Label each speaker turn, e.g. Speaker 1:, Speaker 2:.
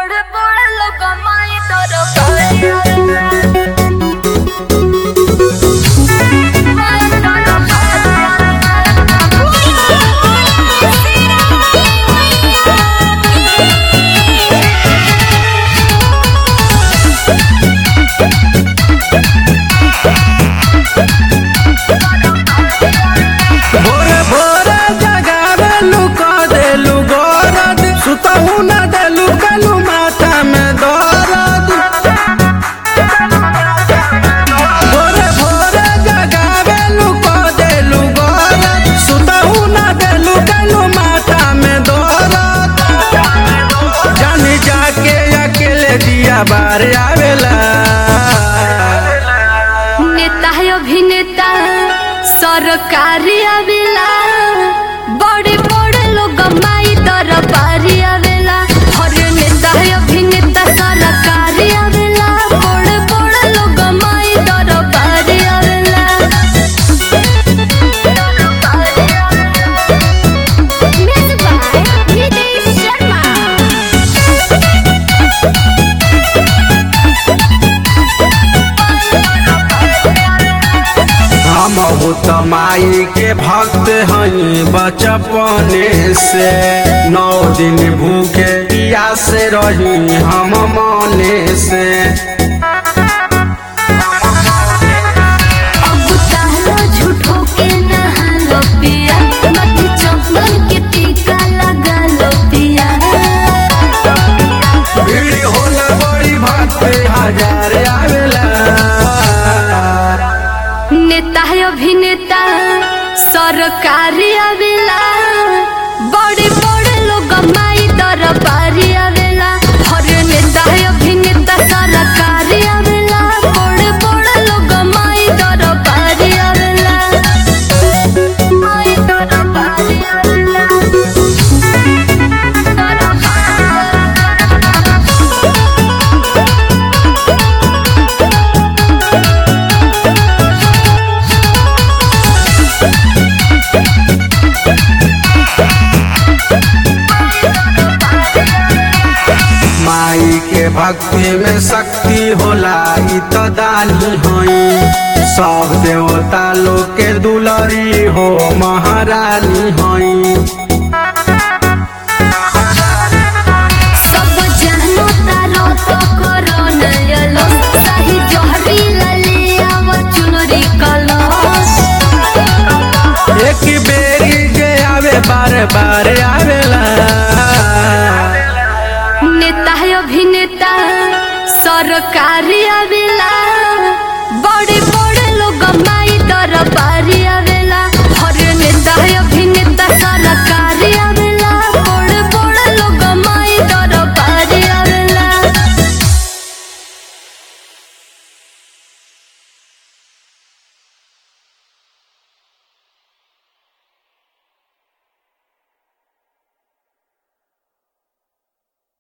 Speaker 1: बड़े बड़े लोग माई तोर
Speaker 2: बार आवेला
Speaker 1: नेता अभिनेता सरकारी आवेला बड़े बड़े लोग माई दरबारी आवेला हर नेता अभिनेता सरकारी आवेला बड़े बड़े लोग माई दरबारी आवेला
Speaker 2: हम तो माई के भक्त हई बचपने से 9 दिन भूखे प्यासे रही हम मने से
Speaker 1: अब तालो झूठो के नहालो पिया मत चंदन के टीका लगा लो पिया
Speaker 2: भीड़ होला बड़ी भक्त हजार आवेला
Speaker 1: नेता अभिनेता सरकारी आवेला बड़े बड़े लोग माई दरबारी आवेला हर नेता अभिनेता सरकारी आवेला बड़े बड़े लोग माई दरबारी आवेला माई दरबारी आवेला
Speaker 2: माई के भक्ति में शक्ति होला इ तो दानी हई सब देवता लोग के दुलरी हो महारानी हई
Speaker 1: सब जानो तारो तो करो नयलो सही जोहरी लले आव चुनरी कलश
Speaker 2: एक बेरी के आवे बार बार आवेला
Speaker 1: नेता अभिनेता सरकारी आवेला बड़े बड़े